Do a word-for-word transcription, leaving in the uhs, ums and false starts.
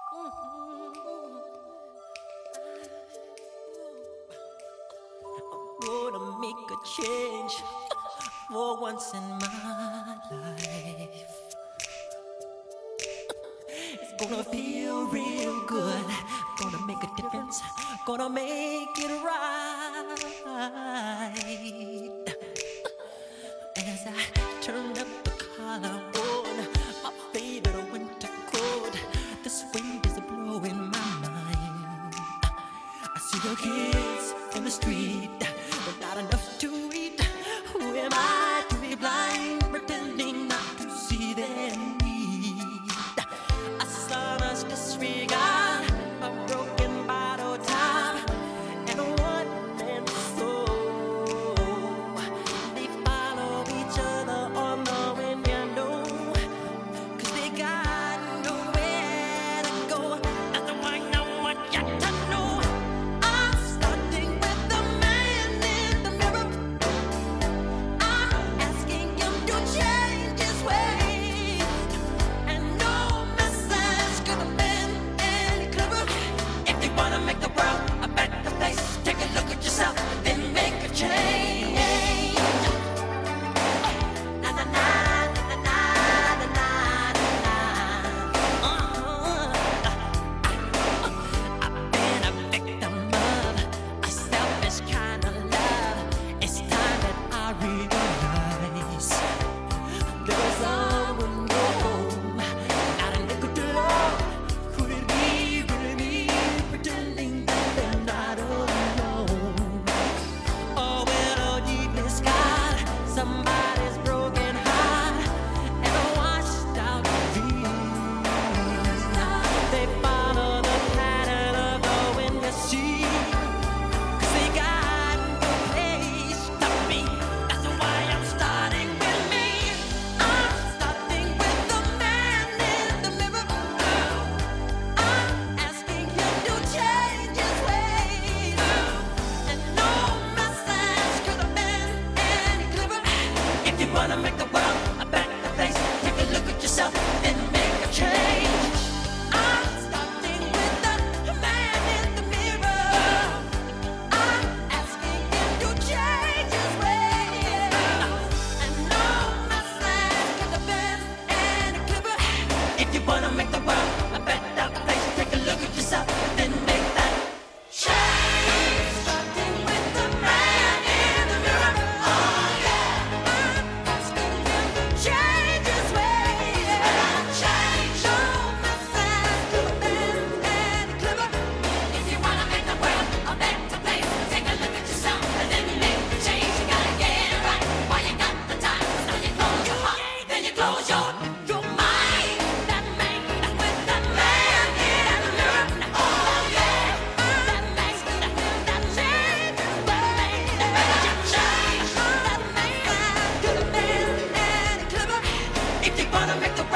Gonna make a change for once in my life. It's gonna feel real good. Gonna make a difference. Gonna make it right. As I turn up the collar on my favorite winter coat, this wind is blowing my mind. I see the kids in the street, but not enough to eat. Who am I to be blind, pretending not to see their need? A sonorous disregard, a broken bottle top, and a one-man soul. They follow each other on the wind, you know, 'cause they got nowhere to go. That's why I want you to know I'm starting with the man in the mirror. I'm asking him to change his ways, and no message could have been any clearer. If you wanna make the world a better place, take a look at yourself, then make a change. Na na na na na na na na. Uh-huh. I've been a victim of a selfish kind of love. It's time that I realize there's someone home, not a nickel to love. Could it be really me, pretending that they're not alone? Oh, well, deep in the sky, somebody's broken heart and a washed out dreams. They follow the pattern of the wind, you see, 'cause they got no place to be. That's why I'm starting with me. I'm starting with the man in the mirror. I'm asking him to change his ways, and no message could have been any clearer. If you wanna make the world a better place, take a look at yourself and make a change. I'm starting with the man in the mirror. I'm asking him to change his ways, and no message could have been any clearer. If you wanna make the world a better place, take a look at yourself, then make that change. Starting with the man in the mirror. Oh yeah, I'm asking him to change his ways. Change. No message could have been any clearer. If you wanna make the world a better place, take a look at yourself and then make the change. You gotta get it right while you got the time. So you close your heart, then you close your your mind. That man with that man in the mirror. Oh yeah, that man that that change his ways. That change. That man could have been any clearer. If you wanna make the